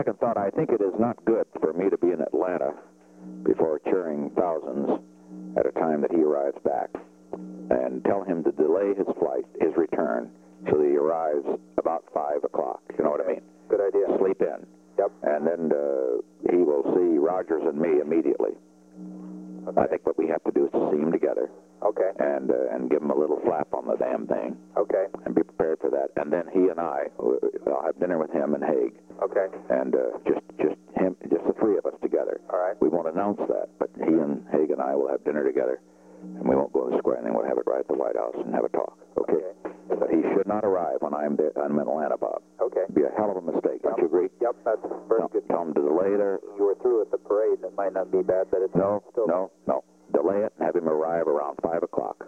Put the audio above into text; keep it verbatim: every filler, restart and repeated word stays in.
second thought, I think it is not good for me to be in Atlanta before cheering thousands at a time that he arrives back, and tell him to delay his flight, his return, so that he arrives about five o'clock. You know what I mean? Good idea. Sleep in. Yep. And then uh, he will see Rogers and me immediately. Okay. I think what we have to do is to see them together. Okay. And uh, and give him a little slap on the damn thing. Okay. And be prepared for that. And then he and I, I'll have dinner with him and Haig. Okay. And uh, just just him, just the three of us together. All right. We won't announce that, but he and Haig and I will have dinner together, and we won't go to the square, and then we'll have it right at the White House and have a talk. Okay. Okay. But he should not arrive when I'm there. I'm in Atlanta, Bob. Okay. It'd be a hell of a mistake. Don't you agree? Yep, that's very Tell, good. tell him to delay there. You were through at the parade. It might not be bad, but it's No, still... no, no. Delay it and have him arrive around five o'clock.